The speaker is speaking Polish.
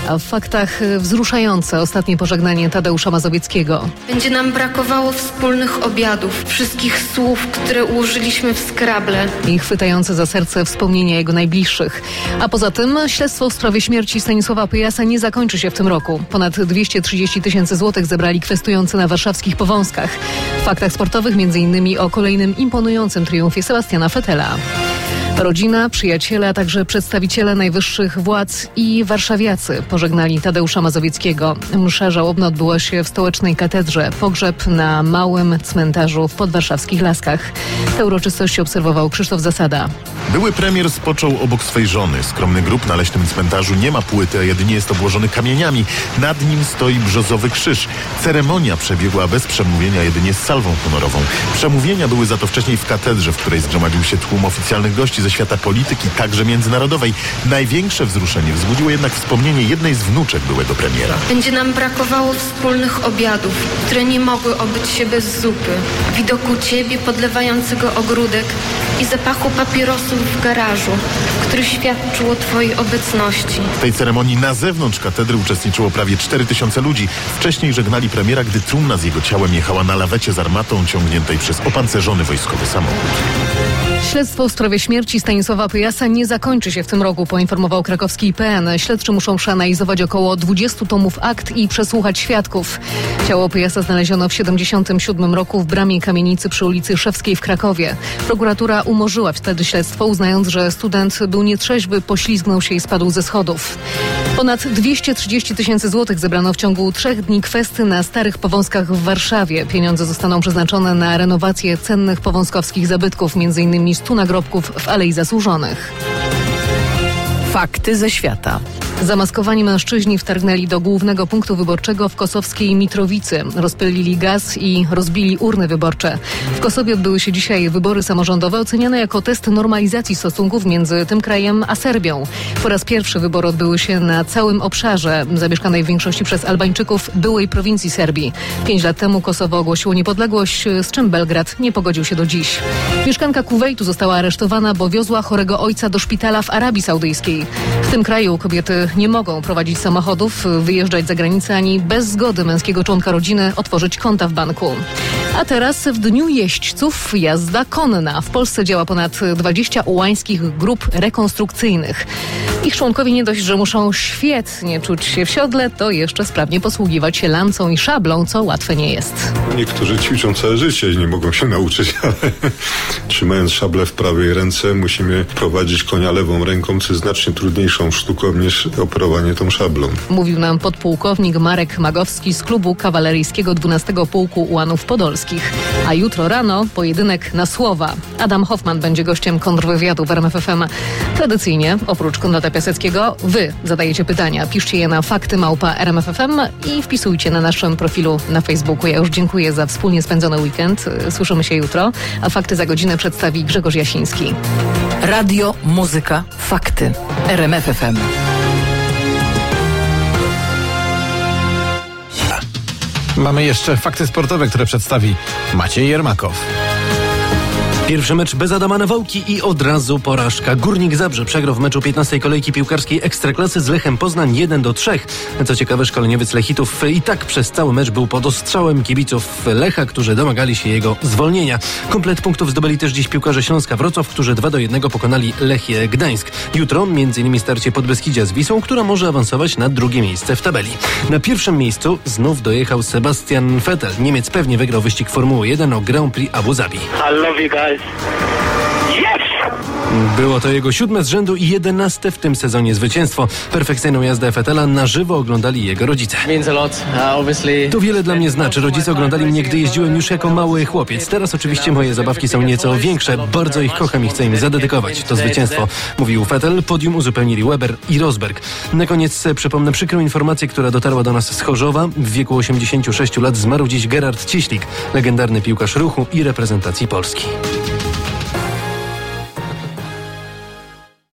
A w faktach wzruszające ostatnie pożegnanie Tadeusza Mazowieckiego. Będzie nam brakowało wspólnych obiadów, wszystkich słów, które ułożyliśmy w Scrabble. I chwytające za serce wspomnienia jego najbliższych. A poza tym śledztwo w sprawie śmierci Stanisława Pyjasa nie zakończy się w tym roku. Ponad 230 000 złotych zebrali kwestujący na warszawskich Powązkach. W faktach sportowych m.in. o kolejnym imponującym triumfie Sebastiana Vettela. Rodzina, przyjaciele, a także przedstawiciele najwyższych władz i warszawiacy pożegnali Tadeusza Mazowieckiego. Msza żałobna odbyła się w stołecznej katedrze. Pogrzeb na małym cmentarzu w podwarszawskich Laskach. Te uroczystości obserwował Krzysztof Zasada. Były premier spoczął obok swej żony. Skromny grób na leśnym cmentarzu nie ma płyty, a jedynie jest obłożony kamieniami. Nad nim stoi brzozowy krzyż. Ceremonia przebiegła bez przemówienia, jedynie z salwą honorową. Przemówienia były za to wcześniej w katedrze, w której zgromadził się tłum oficjalnych gości ze świata polityki, także międzynarodowej. Największe wzruszenie wzbudziło jednak wspomnienie jednej z wnuczek byłego premiera. Będzie nam brakowało wspólnych obiadów, które nie mogły obyć się bez zupy. Widoku ciebie podlewającego ogródek i zapachu papierosów w garażu, który świadczył o twojej obecności. W tej ceremonii na zewnątrz katedry uczestniczyło prawie 4000 ludzi. Wcześniej żegnali premiera, gdy trumna z jego ciałem jechała na lawecie z armatą ciągniętej przez opancerzony wojskowy samochód. Śledztwo w sprawie śmierci Stanisława Pyjasa nie zakończy się w tym roku, poinformował krakowski IPN. Śledczy muszą przeanalizować około 20 tomów akt i przesłuchać świadków. Ciało Pyjasa znaleziono w 1977 roku w bramie kamienicy przy ulicy Szewskiej w Krakowie. Prokuratura umorzyła wtedy śledztwo, uznając, że student był nietrzeźwy, poślizgnął się i spadł ze schodów. Ponad 230 000 złotych zebrano w ciągu 3 dni kwesty na Starych Powązkach w Warszawie. Pieniądze zostaną przeznaczone na renowację cennych powązkowskich zabytków, m.in. 100 nagrobków w Alei Zasłużonych. Fakty ze świata. Zamaskowani mężczyźni wtargnęli do głównego punktu wyborczego w kosowskiej Mitrowicy. Rozpylili gaz i rozbili urny wyborcze. W Kosowie odbyły się dzisiaj wybory samorządowe oceniane jako test normalizacji stosunków między tym krajem a Serbią. Po raz pierwszy wybory odbyły się na całym obszarze zamieszkanej w większości przez Albańczyków byłej prowincji Serbii. 5 lat temu Kosowo ogłosiło niepodległość, z czym Belgrad nie pogodził się do dziś. Mieszkanka Kuwejtu została aresztowana, bo wiozła chorego ojca do szpitala w Arabii Saudyjskiej. W tym kraju kobiety nie mogą prowadzić samochodów, wyjeżdżać za granicę ani bez zgody męskiego członka rodziny otworzyć konta w banku. A teraz w Dniu Jeźdźców jazda konna. W Polsce działa ponad 20 ułańskich grup rekonstrukcyjnych. Ich członkowie nie dość, że muszą świetnie czuć się w siodle, to jeszcze sprawnie posługiwać się lancą i szablą, co łatwe nie jest. Niektórzy ćwiczą całe życie i nie mogą się nauczyć, ale trzymając szablę w prawej ręce musimy prowadzić konia lewą ręką, co jest znacznie trudniejszą sztuką niż operowanie tą szablą. Mówił nam podpułkownik Marek Magowski z klubu kawaleryjskiego 12 Pułku Ułanów Podolskich. A jutro rano pojedynek na słowa. Adam Hoffman będzie gościem kontrwywiadu w RMF FM. Tradycyjnie, oprócz Konrada Piaseckiego, wy zadajecie pytania. Piszcie je na fakty@RMF.FM i wpisujcie na naszym profilu na Facebooku. Ja już dziękuję za wspólnie spędzony weekend. Słyszymy się jutro, a fakty za godzinę przedstawi Grzegorz Jasiński. Radio, muzyka, fakty. RMF FM. Mamy jeszcze fakty sportowe, które przedstawi Maciej Jermakow. Pierwszy mecz bez Adama Nawałki i od razu porażka. Górnik Zabrze przegrał w meczu 15. kolejki piłkarskiej Ekstraklasy z Lechem Poznań 1-3. Co ciekawe, szkoleniowiec Lechitów i tak przez cały mecz był pod ostrzałem kibiców Lecha, którzy domagali się jego zwolnienia. Komplet punktów zdobyli też dziś piłkarze Śląska Wrocław, którzy 2-1 pokonali Lechię Gdańsk. Jutro m.in. starcie Podbeskidzia z Wisłą, która może awansować na drugie miejsce w tabeli. Na pierwszym miejscu znów dojechał Sebastian Vettel. Niemiec pewnie wygrał wyścig Formuły 1 o Grand Prix Abu Zabi. I love you guys. Yes! Było to jego 7 z rzędu i 11 w tym sezonie zwycięstwo. Perfekcyjną jazdę Vettela na żywo oglądali jego rodzice. To wiele dla mnie znaczy. Rodzice oglądali mnie, gdy jeździłem już jako mały chłopiec. Teraz oczywiście moje zabawki są nieco większe. Bardzo ich kocham i chcę im zadedykować to zwycięstwo, mówił Vettel. Podium uzupełnili Weber i Rosberg. Na koniec przypomnę przykrą informację, która dotarła do nas z Chorzowa. W wieku 86 lat zmarł dziś Gerard Cieślik, legendarny piłkarz Ruchu i reprezentacji Polski.